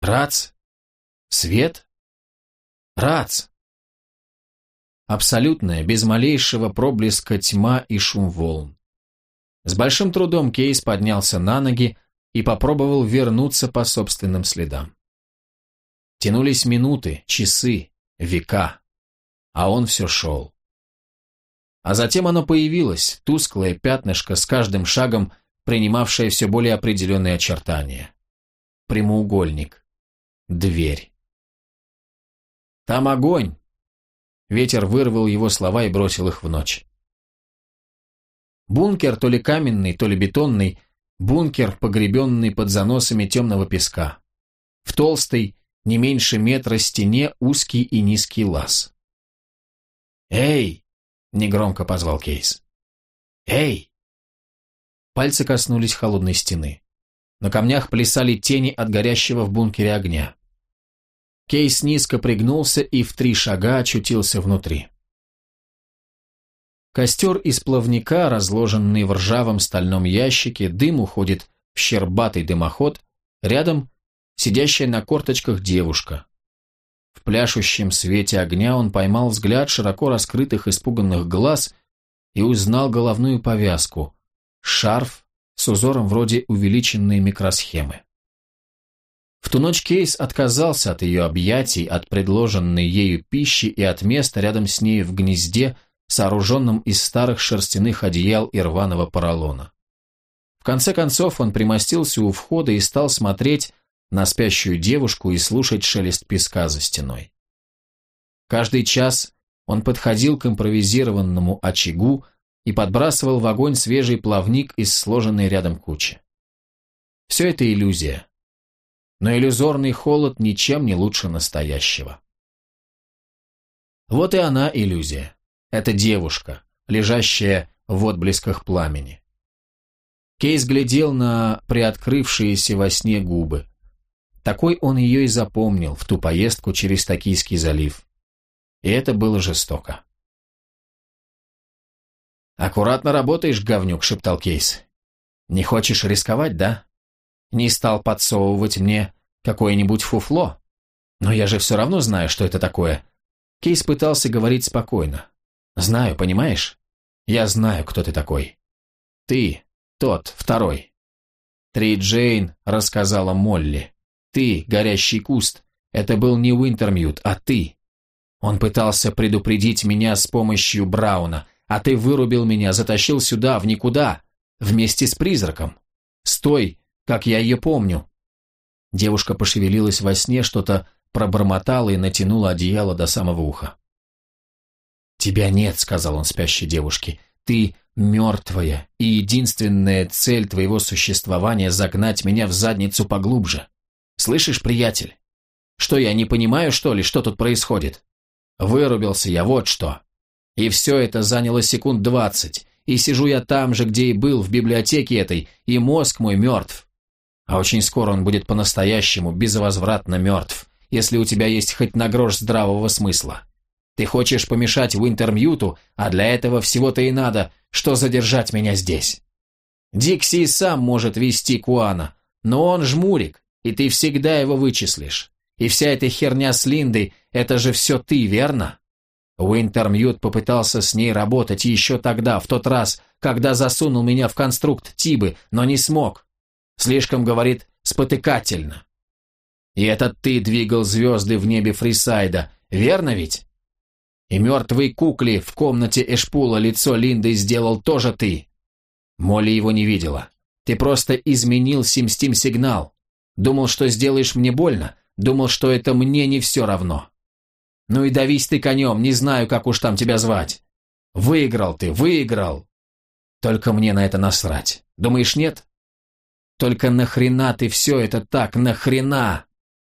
Рац? Свет? Рац! Абсолютная, без малейшего проблеска тьма и шум волн. С большим трудом Кейс поднялся на ноги и попробовал вернуться по собственным следам. Тянулись минуты, часы, века, а он все шел. А затем оно появилось, тусклое пятнышко, с каждым шагом принимавшее все более определенные очертания. Прямоугольник. Дверь. «Там огонь!» Ветер вырвал его слова и бросил их в ночь. Бункер, то ли каменный, то ли бетонный, бункер, погребенный под заносами темного песка. В толстой, не меньше метра стене узкий и низкий лаз. «Эй!» — негромко позвал Кейс. «Эй!» Пальцы коснулись холодной стены. На камнях плясали тени от горящего в бункере огня. Кейс низко пригнулся и в 3 шага очутился внутри. Костер из плавника, разложенный в ржавом стальном ящике, дым уходит в щербатый дымоход, рядом сидящая на корточках девушка. В пляшущем свете огня он поймал взгляд широко раскрытых испуганных глаз и узнал головную повязку, шарф с узором вроде увеличенной микросхемы. В ту ночь Кейс отказался от ее объятий, от предложенной ею пищи и от места рядом с ней в гнезде, сооруженном из старых шерстяных одеял и рваного поролона. В конце концов он примостился у входа и стал смотреть на спящую девушку и слушать шелест песка за стеной. Каждый час он подходил к импровизированному очагу и подбрасывал в огонь свежий плавник из сложенной рядом кучи. Все это иллюзия. Но иллюзорный холод ничем не лучше настоящего. Вот и она иллюзия. Это девушка, лежащая в отблесках пламени. Кейс глядел на приоткрывшиеся во сне губы. Такой он ее и запомнил в ту поездку через Токийский залив. И это было жестоко. «Аккуратно работаешь, говнюк», — шептал Кейс. «Не хочешь рисковать, да? Не стал подсовывать мне какое-нибудь фуфло? Но я же все равно знаю, что это такое». Кейс пытался говорить спокойно. «Знаю, понимаешь? Я знаю, кто ты такой. Ты, тот, второй. Три Джейн рассказала Молли. Ты, горящий куст, это был не Уинтермьют, а ты. Он пытался предупредить меня с помощью Брауна, а ты вырубил меня, затащил сюда, в никуда, вместе с призраком. Стой, как я ее помню». Девушка пошевелилась во сне, что-то пробормотала и натянула одеяло до самого уха. «Тебя нет», — сказал он спящей девушке. «Ты мертвая, и единственная цель твоего существования — загнать меня в задницу поглубже. Слышишь, приятель? Что, я не понимаю, что ли, что тут происходит? Вырубился я, вот что. И все это заняло секунд 20, и сижу я там же, где и был, в библиотеке этой, и мозг мой мертв. А очень скоро он будет по-настоящему безвозвратно мертв, если у тебя есть хоть на грош здравого смысла. Ты хочешь помешать Уинтермьюту, а для этого всего-то и надо, что задержать меня здесь. Дикси и сам может вести Куана, но он жмурик, и ты всегда его вычислишь. И вся эта херня с Линдой, это же все ты, верно? Уинтермьют попытался с ней работать еще тогда, в тот раз, когда засунул меня в конструкт Тибы, но не смог. Слишком, говорит, спотыкательно. И это ты двигал звезды в небе Фрисайда, верно ведь? И мертвой кукле в комнате Эшпула лицо Линды сделал тоже ты. Молли его не видела. Ты просто изменил симстим-сигнал. Думал, что сделаешь мне больно. Думал, что это мне не все равно. Ну и давись ты конем, не знаю, как уж там тебя звать. Выиграл ты, выиграл. Только мне на это насрать. Думаешь, нет? Только нахрена ты все это так, нахрена?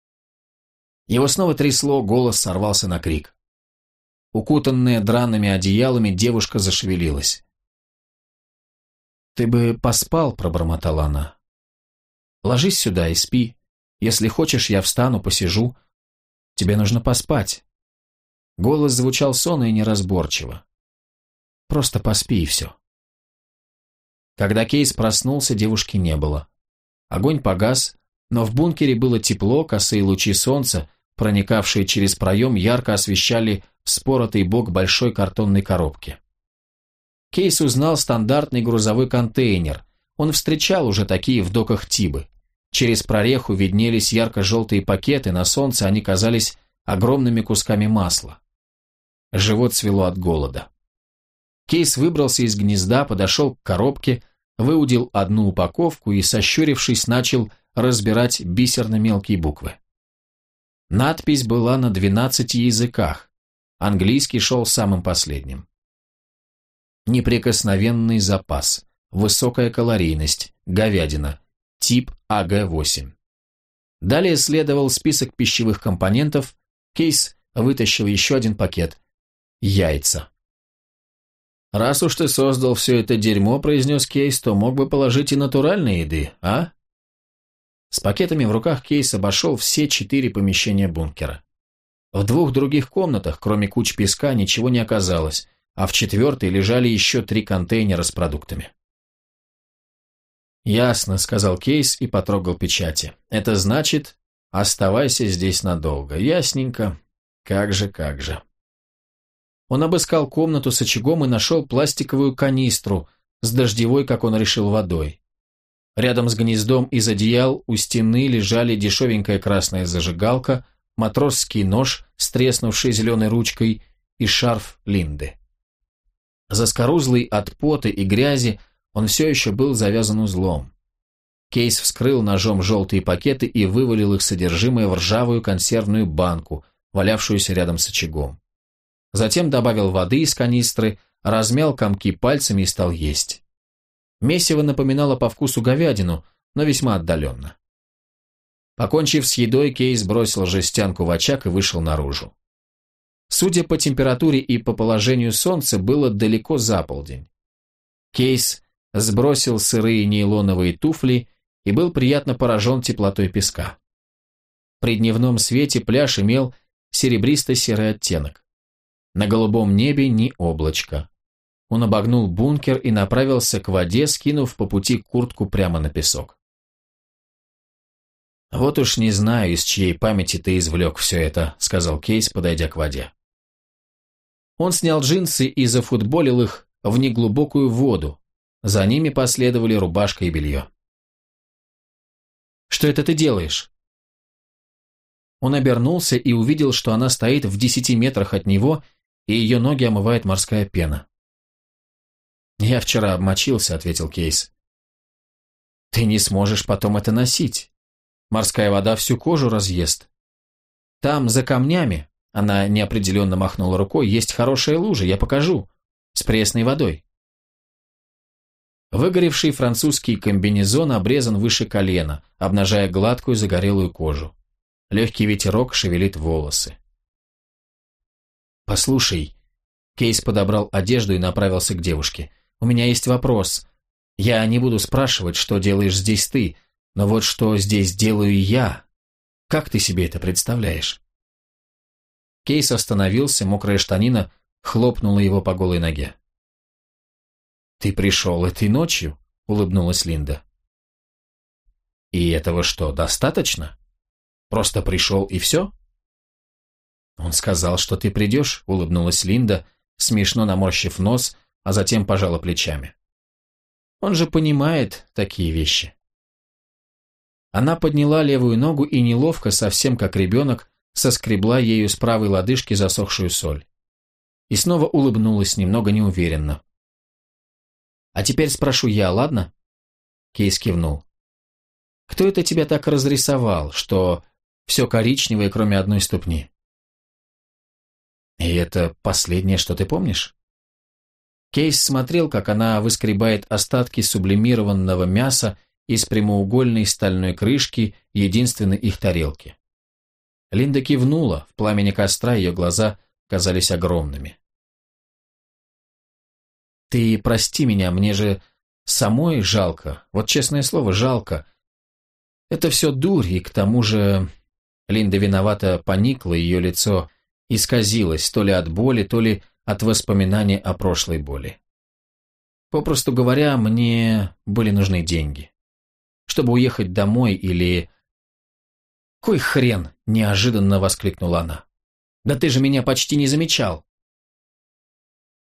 Его снова трясло, голос сорвался на крик. Укутанная драными одеялами, девушка зашевелилась. «Ты бы поспал», — пробормотала она. «Ложись сюда и спи. Если хочешь, я встану, посижу. Тебе нужно поспать». Голос звучал сонно и неразборчиво. «Просто поспи и все». Когда Кейс проснулся, девушки не было. Огонь погас, но в бункере было тепло, косые лучи солнца, проникавшие через проем, ярко освещали вспоротый бок большой картонной коробки. Кейс узнал стандартный грузовой контейнер. Он встречал уже такие в доках Тибы. Через прореху виднелись ярко-желтые пакеты, на солнце они казались огромными кусками масла. Живот свело от голода. Кейс выбрался из гнезда, подошел к коробке, выудил одну упаковку и, сощурившись, начал разбирать бисерно-мелкие буквы. Надпись была на 12 языках. Английский шел самым последним. Неприкосновенный запас, высокая калорийность, говядина, тип АГ-8. Далее следовал список пищевых компонентов. Кейс вытащил еще один пакет. Яйца. «Раз уж ты создал все это дерьмо», — произнес Кейс, — «то мог бы положить и натуральной еды, а?» С пакетами в руках Кейс обошел все 4 помещения бункера. В 2 других комнатах, кроме куч песка, ничего не оказалось, а в 4-й лежали еще 3 контейнера с продуктами. «Ясно», — сказал Кейс и потрогал печати. «Это значит, оставайся здесь надолго. Ясненько. Как же, как же». Он обыскал комнату с очагом и нашел пластиковую канистру с дождевой, как он решил, водой. Рядом с гнездом из одеял у стены лежали дешевенькая красная зажигалка, матросский нож с треснувшей зеленой ручкой и шарф Линды. Заскорузлый от пота и грязи, он все еще был завязан узлом. Кейс вскрыл ножом желтые пакеты и вывалил их содержимое в ржавую консервную банку, валявшуюся рядом с очагом. Затем добавил воды из канистры, размял комки пальцами и стал есть. Месиво напоминало по вкусу говядину, но весьма отдаленно. Покончив с едой, Кейс бросил жестянку в очаг и вышел наружу. Судя по температуре и по положению солнца, было далеко за полдень. Кейс сбросил сырые нейлоновые туфли и был приятно поражен теплотой песка. При дневном свете пляж имел серебристо-серый оттенок. На голубом небе ни облачка. Он обогнул бункер и направился к воде, скинув по пути куртку прямо на песок. «Вот уж не знаю, из чьей памяти ты извлек все это», — сказал Кейс, подойдя к воде. Он снял джинсы и зафутболил их в неглубокую воду. За ними последовали рубашка и белье. «Что это ты делаешь?» Он обернулся и увидел, что она стоит в 10 метрах от него, и ее ноги омывает морская пена. «Я вчера обмочился», — ответил Кейс. «Ты не сможешь потом это носить. Морская вода всю кожу разъест. Там, за камнями, — она неопределенно махнула рукой, — есть хорошая лужа, я покажу, с пресной водой». Выгоревший французский комбинезон обрезан выше колена, обнажая гладкую загорелую кожу. Легкий ветерок шевелит волосы. «Послушай», — Кейс подобрал одежду и направился к девушке, — «у меня есть вопрос. Я не буду спрашивать, что делаешь здесь ты, но вот что здесь делаю я. Как ты себе это представляешь?» Кейс остановился, мокрая штанина хлопнула его по голой ноге. «Ты пришел этой ночью?» — улыбнулась Линда. «И этого что, достаточно? Просто пришел и все?» «Он сказал, что ты придешь», — улыбнулась Линда, смешно наморщив нос, а затем пожала плечами. «Он же понимает такие вещи». Она подняла левую ногу и неловко, совсем как ребенок, соскребла ею с правой лодыжки засохшую соль. И снова улыбнулась немного неуверенно. «А теперь спрошу я, ладно?» Кейс кивнул. «Кто это тебя так разрисовал, что все коричневое, кроме одной ступни?» «И это последнее, что ты помнишь?» Кейс смотрел, как она выскребает остатки сублимированного мяса из прямоугольной стальной крышки единственной их тарелки. Линда кивнула, в пламени костра ее глаза казались огромными. «Ты прости меня, мне же самой жалко, вот честное слово, жалко. Это все дурь, и к тому же...» Линда виновато поникла, ее лицо исказилось то ли от боли, то ли от воспоминания о прошлой боли. Попросту говоря, мне были нужны деньги. Чтобы уехать домой или «Кой хрен?» – неожиданно воскликнула она. «Да ты же меня почти не замечал.